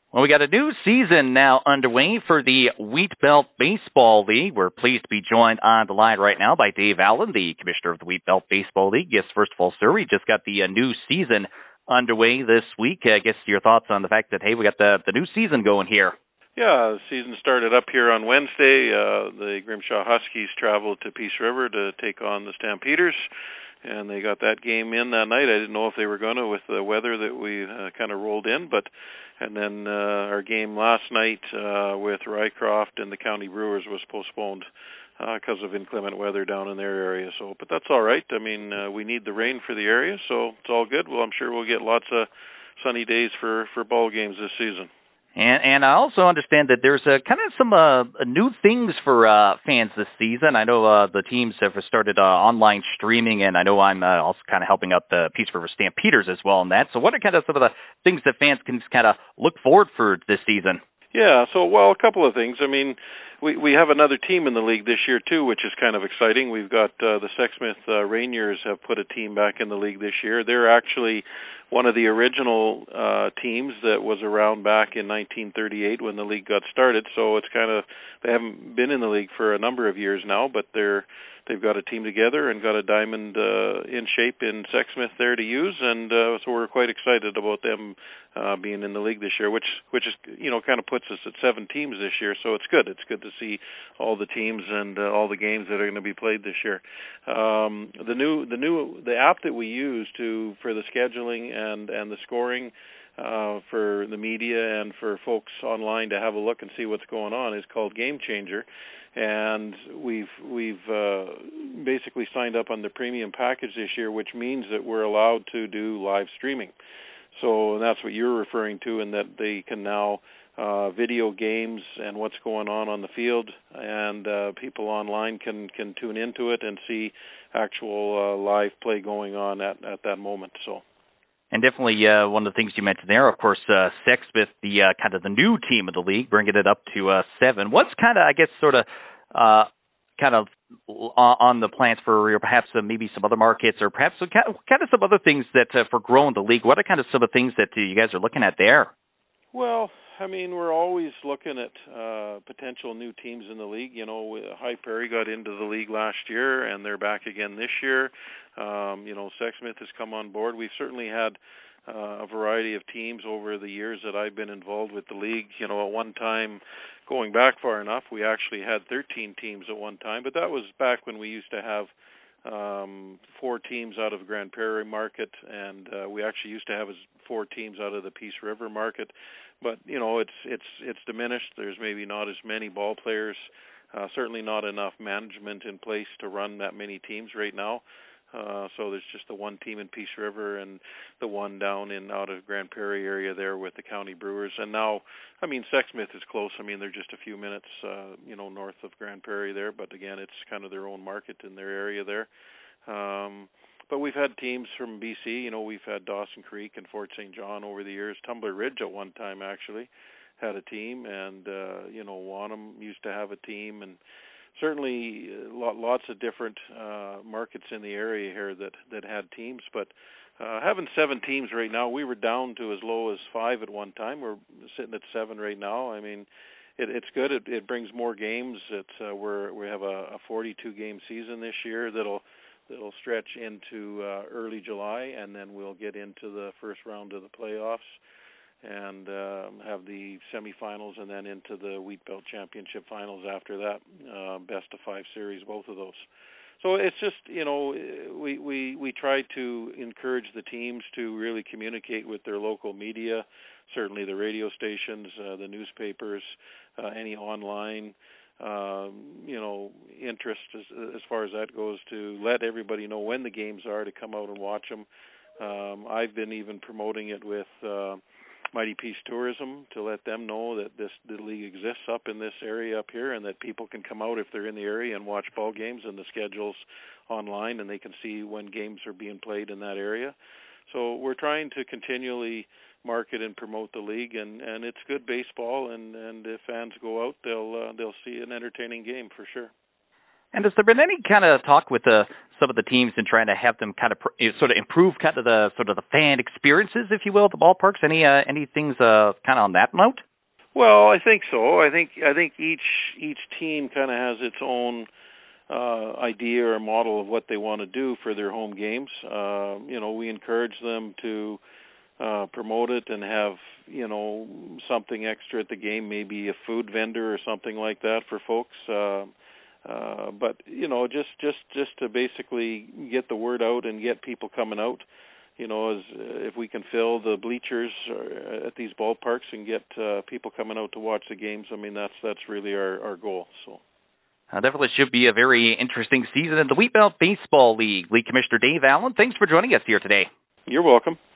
Well, we got a new season now underway for the Wheat Belt Baseball League. We're pleased to be joined on the line right now by Dave Allen, the commissioner of the Wheat Belt Baseball League. Yes, first of all, sir, we just got the new season underway this week. I guess your thoughts on the fact that, hey, we got the new season going here. Yeah, the season started up here on Wednesday. The Grimshaw Huskies traveled to Peace River to take on the Stampeders, and they got that game in that night. I didn't know if they were going to with the weather that we kind of rolled in, and then our game last night with Rycroft and the County Brewers was postponed because of inclement weather down in their area. So, but that's all right. I mean, we need the rain for the area, so it's all good. Well, I'm sure we'll get lots of sunny days for ball games this season. And I also understand that there's kind of some new things for fans this season. I know the teams have started online streaming, and I know I'm also kind of helping out the Peace River Stampeders as well in that. So what are kind of some of the things that fans can kind of look forward for this season? Yeah, so, well, a couple of things. I mean, we have another team in the league this year, too, which is kind of exciting. We've got the Sexsmith Rainiers have put a team back in the league this year. They're actually one of the original teams that was around back in 1938 when the league got started. So it's kind of, they haven't been in the league for a number of years now, but they've got a team together and got a diamond in shape in Sexsmith there to use, and so we're quite excited about them being in the league this year, which is, you know, kind of puts us at 7 teams this year. So it's good. It's good to see all the teams and all the games that are going to be played this year. The app that we use for the scheduling and the scoring for the media and for folks online to have a look and see what's going on is called Game Changer. And we've basically signed up on the premium package this year, which means that we're allowed to do live streaming. So that's what you're referring to, in that they can now video games and what's going on the field, and people online can tune into it and see actual live play going on at that moment. So. And definitely one of the things you mentioned there, of course, Sexsmith, the kind of the new team of the league, bringing it up to 7. What's kind of, I guess, sort of on the plans for perhaps maybe some other markets, or perhaps kind of some other things that for growing the league? What are kind of some of the things that you guys are looking at there? Well, I mean, we're always looking at potential new teams in the league. You know, High Prairie got into the league last year, and they're back again this year. You know, Sexsmith has come on board. We've certainly had a variety of teams over the years that I've been involved with the league. You know, at one time, going back far enough, we actually had 13 teams at one time, but that was back when we used to have 4 teams out of Grand Prairie market, and we actually used to have 4 teams out of the Peace River market. But you know, it's diminished. There's maybe not as many ball players, certainly not enough management in place to run that many teams right now. So there's just the one team in Peace River and the one down out of Grand Prairie area there with the County Brewers. And now, I mean, Sexsmith is close. I mean, they're just a few minutes, you know, north of Grand Prairie there. But again, it's kind of their own market in their area there. But we've had teams from BC. You know, we've had Dawson Creek and Fort St. John over the years. Tumbler Ridge at one time actually had a team, and you know, Wanham used to have a team, and certainly lots of different markets in the area here that had teams. But having 7 teams right now, we were down to as low as 5 at one time. We're sitting at 7 right now. I mean, it's good. It brings more games. We have a 42 game season this year that'll stretch into early July, and then we'll get into the first round of the playoffs and have the semifinals, and then into the Wheat Belt Championship finals after that, best of 5 series, both of those. So it's just, you know, we try to encourage the teams to really communicate with their local media, certainly the radio stations, the newspapers, any online you know, interest as far as that goes, to let everybody know when the games are, to come out and watch them. I've been even promoting it with Mighty Peace Tourism to let them know that the league exists up in this area up here, and that people can come out if they're in the area and watch ball games, and the schedule's online, and they can see when games are being played in that area. So we're trying to continually market and promote the league, and it's good baseball, and if fans go out, they'll see an entertaining game for sure. And has there been any kind of talk with some of the teams in trying to have them kind of sort of improve kind of the fan experiences, if you will, at the ballparks? Any things kind of on that note? Well, I think so. I think each team kind of has its own idea or model of what they want to do for their home games. We encourage them to promote it and have something extra at the game, maybe a food vendor or something like that for folks. But just to basically get the word out and get people coming out. As if we can fill the bleachers at these ballparks and get people coming out to watch the games, I mean that's really our goal. So. Definitely should be a very interesting season in the Wheatbelt Baseball League. League Commissioner Dave Allen, thanks for joining us here today. You're welcome.